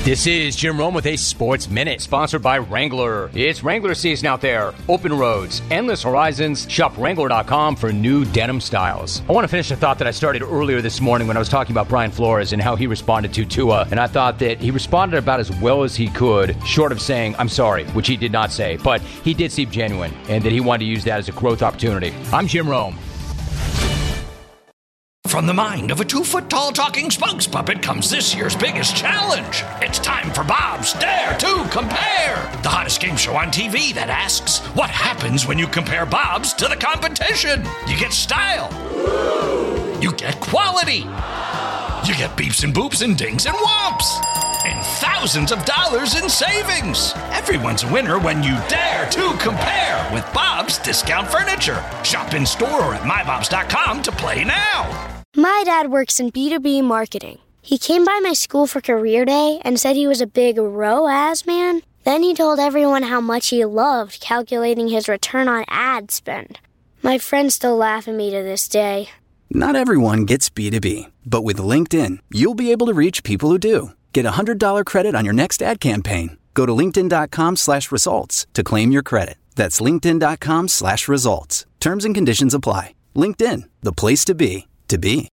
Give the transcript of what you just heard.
This is Jim Rome with a Sports Minute, sponsored by Wrangler. It's Wrangler season out there. Open roads, endless horizons. Shop Wrangler.com for new denim styles. I want to finish a thought that I started earlier this morning when I was talking about Brian Flores and how he responded to Tua. And I thought that he responded about as well as he could, short of saying, I'm sorry, which he did not say. But he did seem genuine and that he wanted to use that as a growth opportunity. I'm Jim Rome. From the mind of a 2-foot-tall talking spokes puppet comes this year's biggest challenge. It's time for Bob's Dare to Compare, the hottest game show on TV that asks, what happens when you compare Bob's to the competition? You get style. You get quality. You get beeps and boops and dings and whomps. And thousands of dollars in savings. Everyone's a winner when you dare to compare with Bob's Discount Furniture. Shop in store or at mybobs.com to play now. My dad works in B2B marketing. He came by my school for career day and said he was a big ROAS man. Then he told everyone how much he loved calculating his return on ad spend. My friends still laugh at me to this day. Not everyone gets B2B, but with LinkedIn, you'll be able to reach people who do. Get a $100 credit on your next ad campaign. Go to linkedin.com/results to claim your credit. That's linkedin.com/results. Terms and conditions apply. LinkedIn, the place to be.